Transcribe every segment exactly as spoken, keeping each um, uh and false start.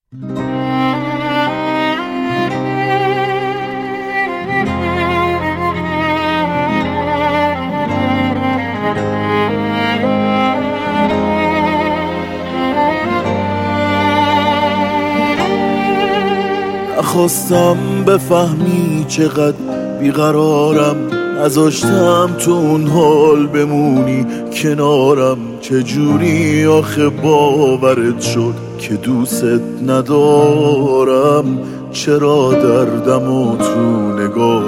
نخواستم بفهمی چقدر بیقرارم، نذاشتم تو اون حال بمونی کنارم. چجوری آخه باورت شد که دوست ندارم؟ چرا دردمو تو نگاه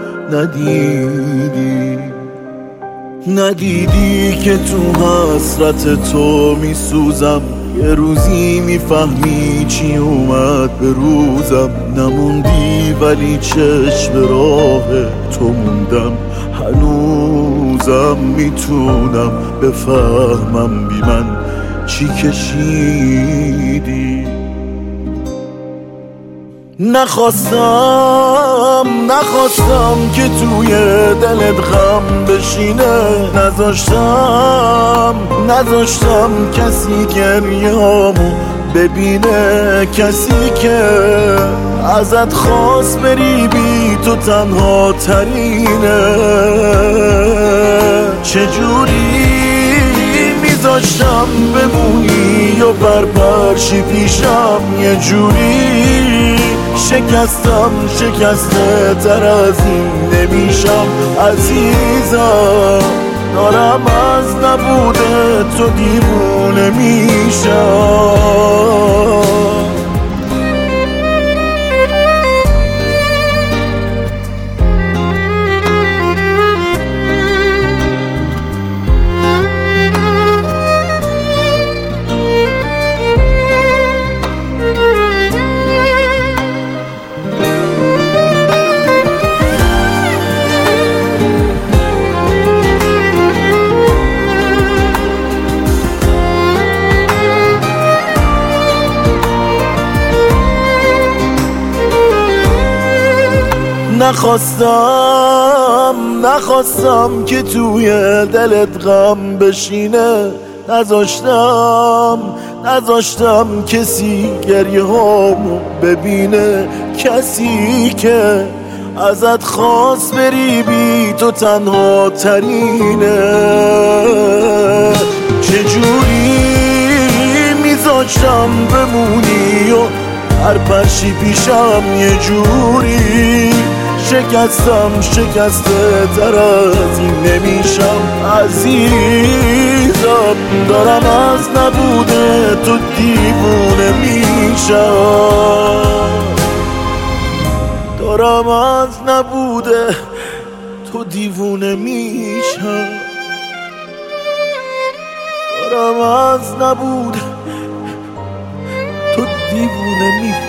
ندیدی؟ ندیدی که تو حسرت تو میسوزم، یه روزی میفهمی چی اومد به روزم. نموندی ولی چشم راه تو موندم، هنوزم میتونم بفهمم بی من چی کشیدی. نخواستم نخواستم که توی دلت غم بشینه، نذاشتم نذاشتم کسی گریه هامو ببینه. کسی که ازت خواست بری بی تو تنها ترینه. چجوری میذاشتم بمونی و برپرشی پیشم؟ یه جوری شکستم شکسته تر از این نمیشم عزیزم. دارم از نبوده تو دیوونه میشم. نخواستم نخواستم که توی دلت غم بشینه، نذاشتم نذاشتم کسی گریه هامو ببینه. کسی که ازت خواست بری بی تو تنها ترینه. چجوری میذاشتم بمونی و هر پرشی پیشم؟ یه جوری شکستم شکسته تر از این نمیشم عزیزم. دارم از نبوده تو دیوونه میشم. دارم از نبوده تو دیوونه میشم. دارم از نبوده تو دیوونه میشم.